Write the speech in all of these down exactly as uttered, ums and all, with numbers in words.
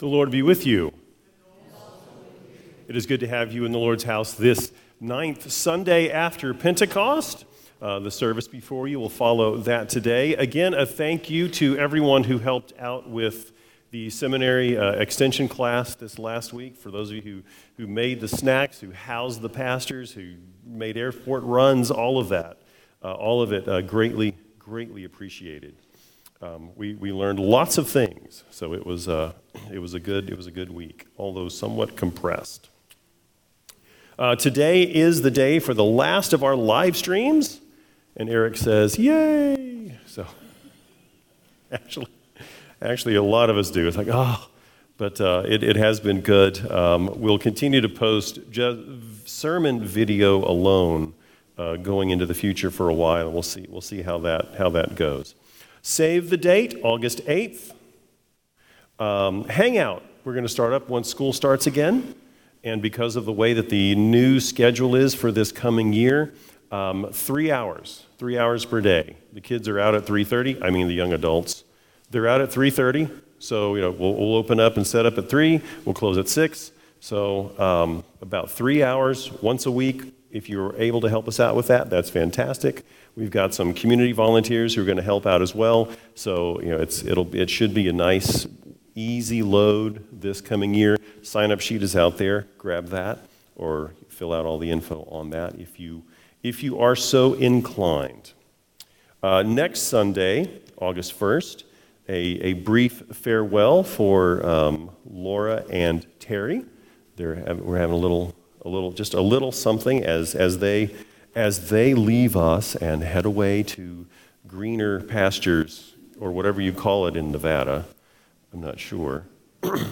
The Lord be with you. It is good to have you in the Lord's house this ninth Sunday after Pentecost. Uh, the service before you will follow that today. Again, a thank you to everyone who helped out with the seminary uh, extension class this last week. For those of you who, who made the snacks, who housed the pastors, who made airport runs, all of that, uh, all of it uh, greatly, greatly appreciated. Um, we, we learned lots of things, so it was uh, it was a good it was a good week, although somewhat compressed. Uh, today is the day for the last of our live streams, and Eric says, "Yay!" So actually, actually, a lot of us do. It's like, oh, but uh, it it has been good. Um, we'll continue to post just sermon video alone uh, going into the future for a while. We'll see we'll see how that how that goes. Save the date, August eighth. Um, hangout, we're going to start up once school starts again. And because of the way that the new schedule is for this coming year, um, three hours, three hours per day. The kids are out at three thirty, I mean the young adults. They're out at three thirty, so you know we'll, we'll open up and set up at three, we'll close at six. So um, about three hours once a week. If you're able to help us out with that, that's fantastic. We've got some community volunteers who are going to help out as well. So you know, it's it'll it should be a nice, easy load this coming year. Sign-up sheet is out there. Grab that, or fill out all the info on that if you if you are so inclined. Uh, next Sunday, August first, a a brief farewell for um, Laura and Terry. They're having, we're having a little. A little, just a little something as as they as they leave us and head away to greener pastures or whatever you call it in Nevada. I'm not sure. um,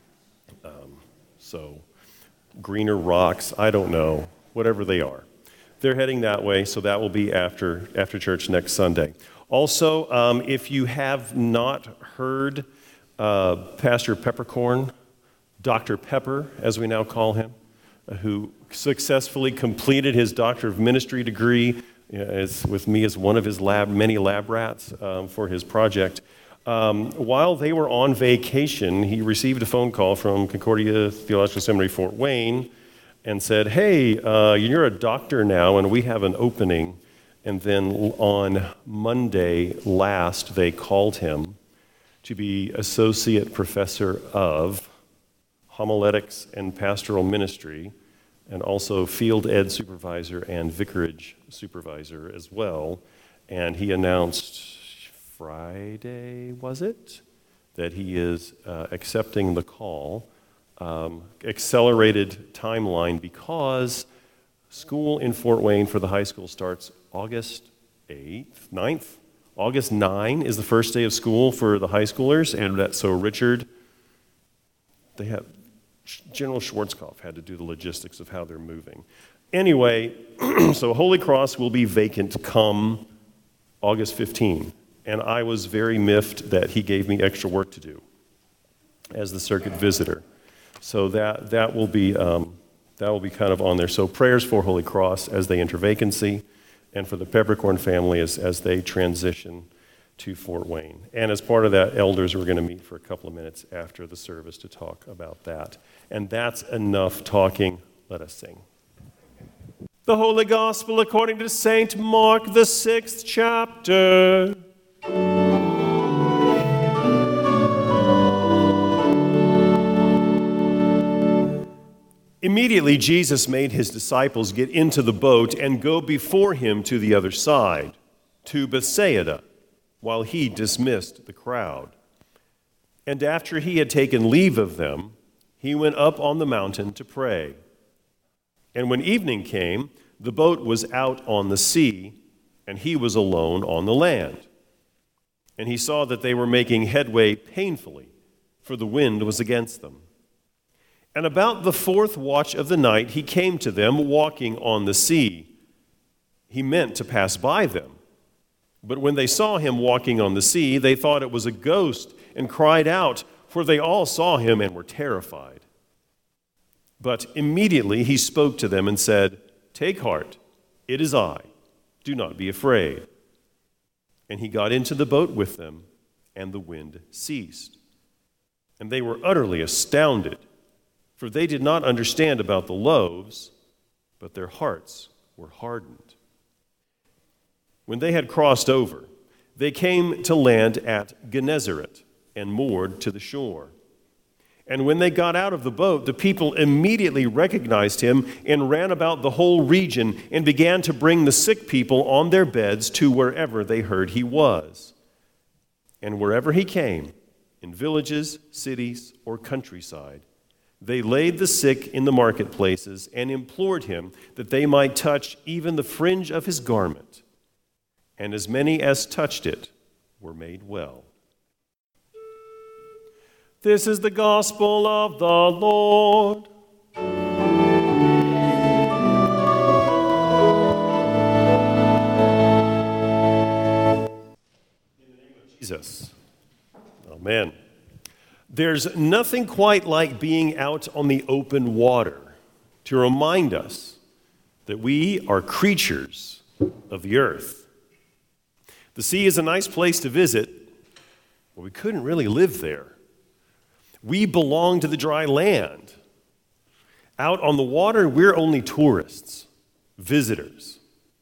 so, greener rocks. I don't know. Whatever they are, they're heading that way. So that will be after after church next Sunday. Also, um, if you have not heard uh, Pastor Peppercorn, Doctor Pepper, as we now call him, who successfully completed his Doctor of Ministry degree you know, as, with me as one of his lab, many lab rats um, for his project. Um, while they were on vacation, he received a phone call from Concordia Theological Seminary, Fort Wayne, and said, hey, uh, you're a doctor now, and we have an opening. And then on Monday last, they called him to be Associate Professor of Homiletics and Pastoral Ministry, and also Field Ed Supervisor and Vicarage Supervisor as well. And he announced Friday, was it, that he is uh, accepting the call, um, accelerated timeline, because school in Fort Wayne for the high school starts August eighth, ninth. August ninth is the first day of school for the high schoolers, and that, so Richard, they have, General Schwarzkopf had to do the logistics of how they're moving. Anyway, so Holy Cross will be vacant come August fifteenth, and I was very miffed that he gave me extra work to do as the circuit visitor. So that that will be um, that will be kind of on there. So prayers for Holy Cross as they enter vacancy, and for the Peppercorn family as as they transition to Fort Wayne. And as part of that, elders were going to meet for a couple of minutes after the service to talk about that. And that's enough talking. Let us sing. The Holy Gospel according to Saint Mark, the sixth chapter. Immediately Jesus made his disciples get into the boat and go before him to the other side, to Bethsaida, while he dismissed the crowd. And after he had taken leave of them, he went up on the mountain to pray. And when evening came, the boat was out on the sea, and he was alone on the land. And he saw that they were making headway painfully, for the wind was against them. And about the fourth watch of the night, he came to them walking on the sea. He meant to pass by them. But when they saw him walking on the sea, they thought it was a ghost and cried out, for they all saw him and were terrified. But immediately he spoke to them and said, "Take heart, it is I. Do not be afraid." And he got into the boat with them, and the wind ceased. And they were utterly astounded, for they did not understand about the loaves, but their hearts were hardened. When they had crossed over, they came to land at Gennesaret and moored to the shore. And when they got out of the boat, the people immediately recognized him and ran about the whole region and began to bring the sick people on their beds to wherever they heard he was. And wherever he came, in villages, cities, or countryside, they laid the sick in the marketplaces and implored him that they might touch even the fringe of his garment. And as many as touched it were made well. This is the gospel of the Lord. In the name of Jesus. Amen. There's nothing quite like being out on the open water to remind us that we are creatures of the earth. The sea is a nice place to visit, but we couldn't really live there. We belong to the dry land. Out on the water, we're only tourists, visitors.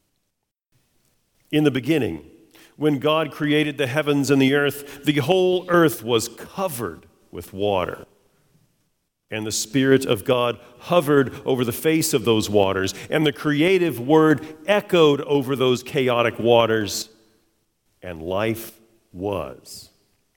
In the beginning, when God created the heavens and the earth, the whole earth was covered with water. And the Spirit of God hovered over the face of those waters, and the creative word echoed over those chaotic waters, and life was.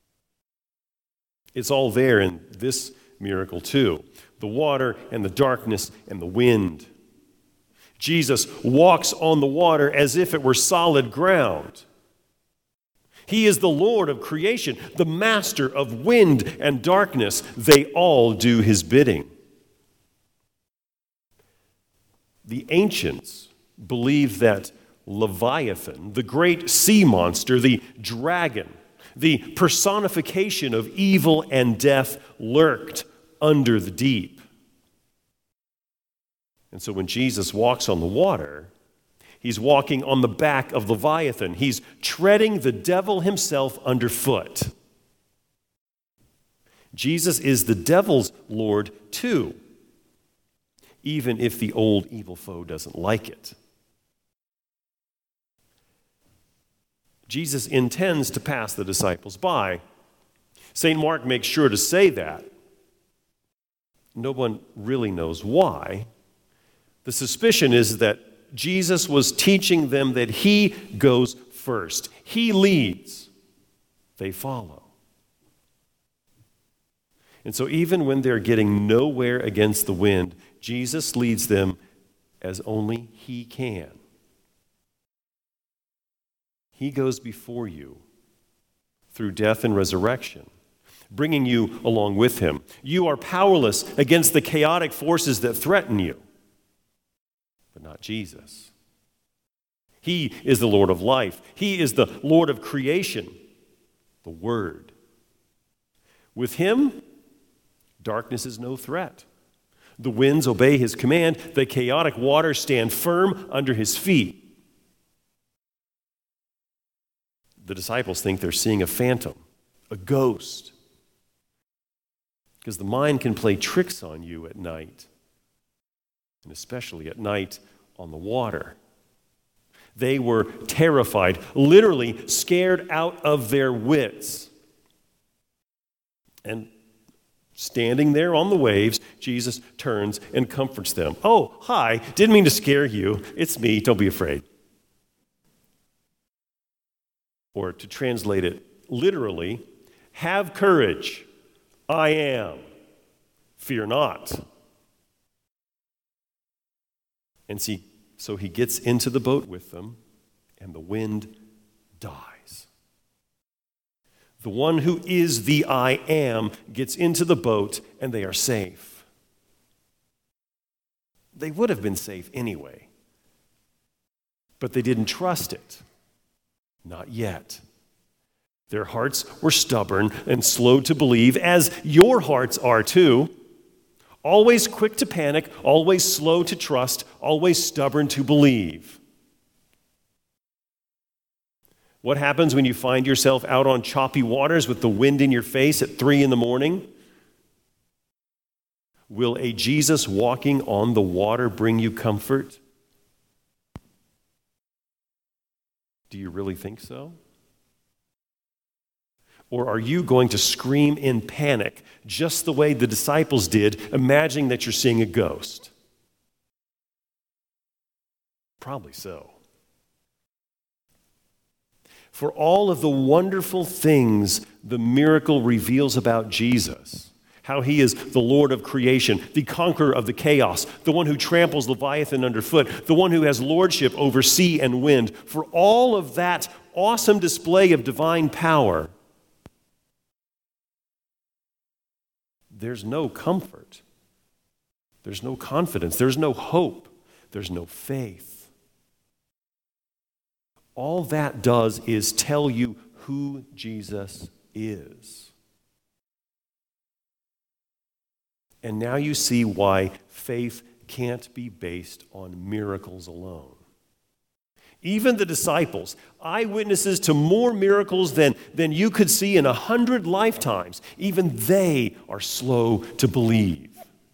It's all there in this miracle too. The water and the darkness and the wind. Jesus walks on the water as if it were solid ground. He is the Lord of creation, the master of wind and darkness. They all do his bidding. The ancients believed that Leviathan, the great sea monster, the dragon, the personification of evil and death, lurked under the deep. And so when Jesus walks on the water, he's walking on the back of Leviathan. He's treading the devil himself underfoot. Jesus is the devil's Lord too, even if the old evil foe doesn't like it. Jesus intends to pass the disciples by. Saint Mark makes sure to say that. No one really knows why. The suspicion is that Jesus was teaching them that he goes first. He leads. They follow. And so even when they're getting nowhere against the wind, Jesus leads them as only he can. He goes before you through death and resurrection, bringing you along with him. You are powerless against the chaotic forces that threaten you, but not Jesus. He is the Lord of life. He is the Lord of creation, the Word. With him, darkness is no threat. The winds obey his command. The chaotic waters stand firm under his feet. The disciples think they're seeing a phantom, a ghost, because the mind can play tricks on you at night, and especially at night on the water. They were terrified, literally scared out of their wits. And standing there on the waves, Jesus turns and comforts them. "Oh, hi, didn't mean to scare you. It's me, don't be afraid." Or to translate it literally, "Have courage, I am, fear not." And see, so he gets into the boat with them, and the wind dies. The one who is the I am gets into the boat, and they are safe. They would have been safe anyway, but they didn't trust it. Not yet. Their hearts were stubborn and slow to believe, as your hearts are too. Always quick to panic, always slow to trust, always stubborn to believe. What happens when you find yourself out on choppy waters with the wind in your face at three in the morning? Will a Jesus walking on the water bring you comfort? Do you really think so? Or are you going to scream in panic, just the way the disciples did, imagining that you're seeing a ghost? Probably so. For all of the wonderful things the miracle reveals about Jesus, how he is the Lord of creation, the conqueror of the chaos, the one who tramples Leviathan underfoot, the one who has lordship over sea and wind, for all of that awesome display of divine power, there's no comfort. There's no confidence. There's no hope. There's no faith. All that does is tell you who Jesus is. And now you see why faith can't be based on miracles alone. Even the disciples, eyewitnesses to more miracles than, than you could see in a hundred lifetimes, even they are slow to believe.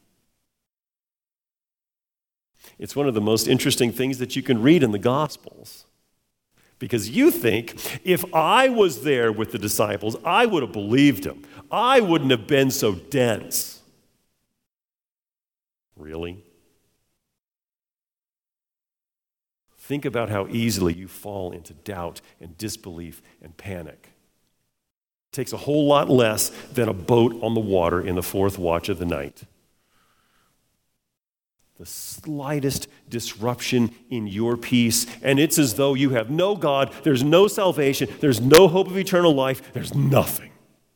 It's one of the most interesting things that you can read in the Gospels. Because you think, if I was there with the disciples, I would have believed him. I wouldn't have been so dense. Really? Think about how easily you fall into doubt and disbelief and panic. It takes a whole lot less than a boat on the water in the fourth watch of the night. The slightest disruption in your peace, and it's as though you have no God, there's no salvation, there's no hope of eternal life, there's nothing.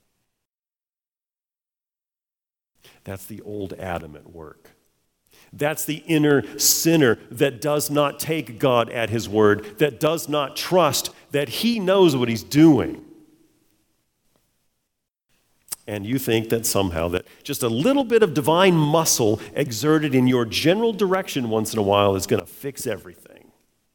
That's the old Adam at work. That's the inner sinner that does not take God at his word, that does not trust that he knows what he's doing. And you think that somehow that just a little bit of divine muscle exerted in your general direction once in a while is going to fix everything.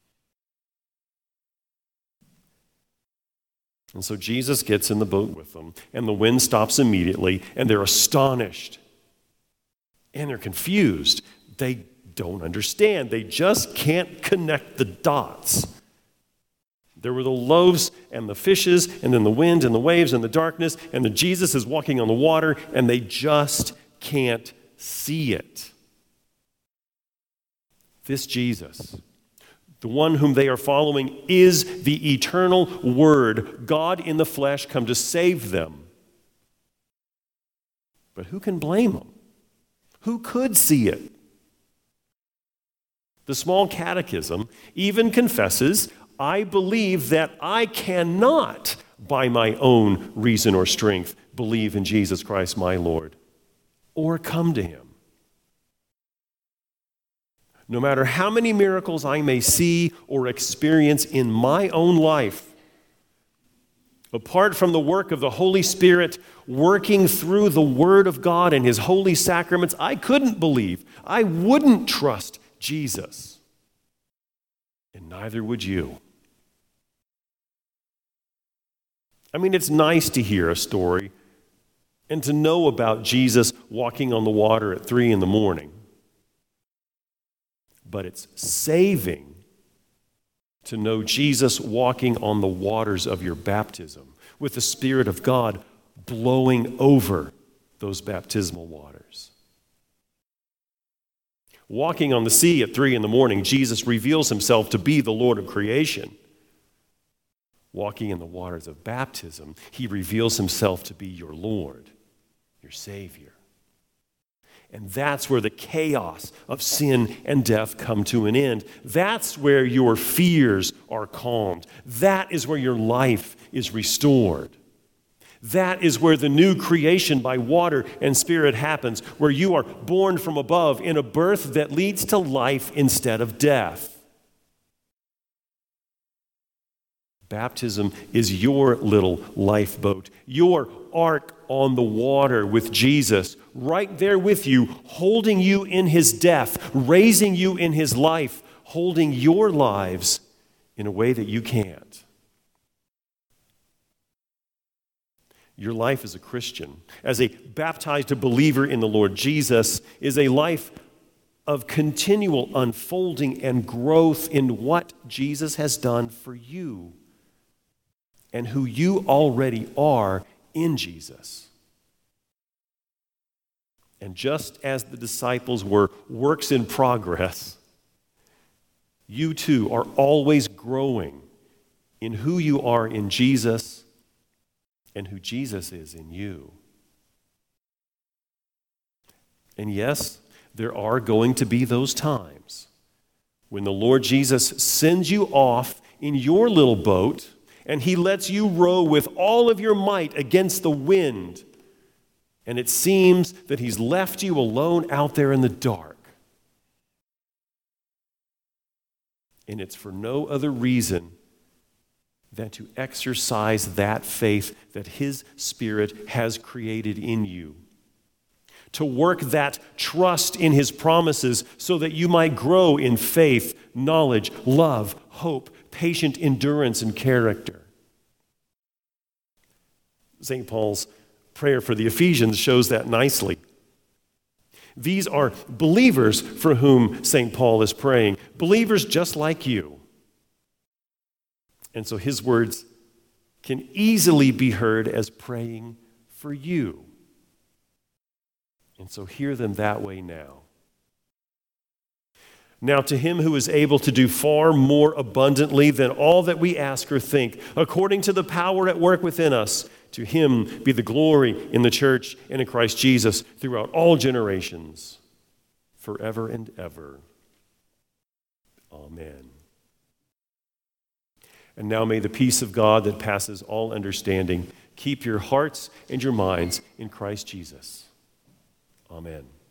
And so Jesus gets in the boat with them, and the wind stops immediately, and they're astonished. And they're confused. They don't understand. They just can't connect the dots. There were the loaves and the fishes, and then the wind and the waves and the darkness, and the Jesus is walking on the water, and they just can't see it. This Jesus, the one whom they are following, is the eternal Word, God in the flesh, come to save them. But who can blame them? Who could see it? The Small Catechism even confesses, I believe that I cannot, by my own reason or strength, believe in Jesus Christ my Lord, or come to him. No matter how many miracles I may see or experience in my own life, apart from the work of the Holy Spirit working through the Word of God and his holy sacraments, I couldn't believe. I wouldn't trust Jesus. And neither would you. I mean, it's nice to hear a story and to know about Jesus walking on the water at three in the morning. But it's saving to know Jesus walking on the waters of your baptism with the Spirit of God blowing over those baptismal waters. Walking on the sea at three in the morning, Jesus reveals himself to be the Lord of creation. Walking in the waters of baptism, he reveals himself to be your Lord, your Savior. And that's where the chaos of sin and death come to an end. That's where your fears are calmed. That is where your life is restored. That is where the new creation by water and Spirit happens, where you are born from above in a birth that leads to life instead of death. Baptism is your little lifeboat, your ark on the water with Jesus, right there with you, holding you in his death, raising you in his life, holding your lives in a way that you can't. Your life as a Christian, as a baptized believer in the Lord Jesus, is a life of continual unfolding and growth in what Jesus has done for you and who you already are in Jesus. And just as the disciples were works in progress, you too are always growing in who you are in Jesus and who Jesus is in you. And yes, there are going to be those times when the Lord Jesus sends you off in your little boat and he lets you row with all of your might against the wind, and it seems that he's left you alone out there in the dark. And it's for no other reason than to exercise that faith that his Spirit has created in you. To work that trust in his promises so that you might grow in faith, knowledge, love, hope, patient endurance, and character. Saint Paul's prayer for the Ephesians shows that nicely. These are believers for whom Saint Paul is praying, believers just like you. And so his words can easily be heard as praying for you. And so hear them that way now. Now to him who is able to do far more abundantly than all that we ask or think, according to the power at work within us, to him be the glory in the church and in Christ Jesus throughout all generations, forever and ever. Amen. And now may the peace of God that passes all understanding keep your hearts and your minds in Christ Jesus. Amen.